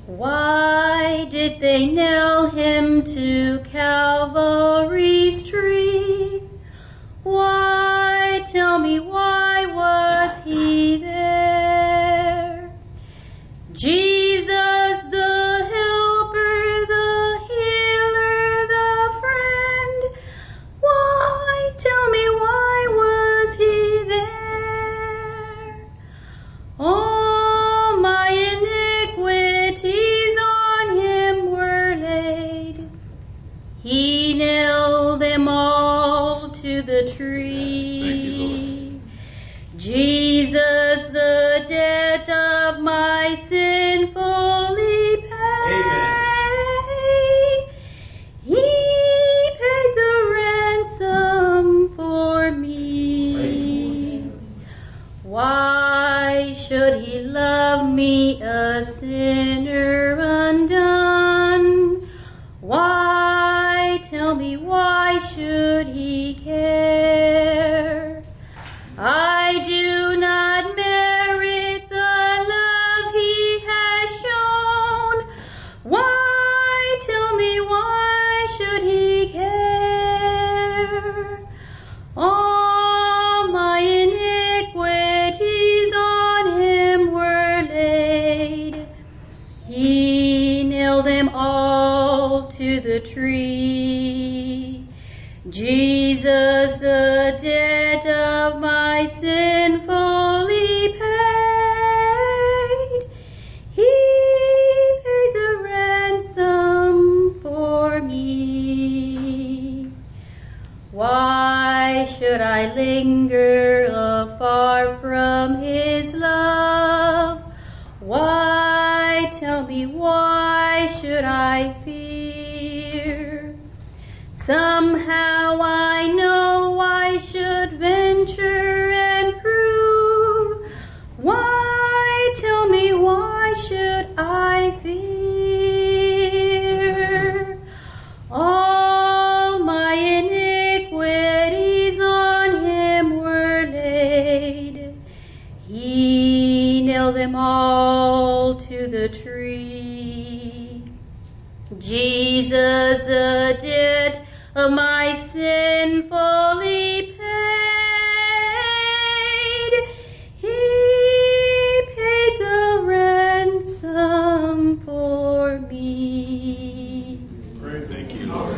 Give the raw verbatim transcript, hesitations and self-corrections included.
Why did they nail him to Calvary's tree? Why, tell me, why was he there? Jesus, the helper, the healer, the friend. Why, tell me, why was he there? All my iniquities on him were laid. He nailed them all to the tree. Jesus, the debt of my sin fully paid. He paid the ransom for me. Why should he love me, a sinner undone? Why, tell me, why should he care? I do not merit the love he has shown. Why, tell me, why should he care? All my iniquities on him were laid. He nailed them all to the tree. Jesus, the debt of my sin fully paid. He paid the ransom for me. Why should I linger afar from his love? Why, tell me, why should I fear? Somehow I know I should venture and prove. Why, tell me, why should I fear? All my iniquities on him were laid. He nailed them all to the tree. Jesus, the debt of my sin for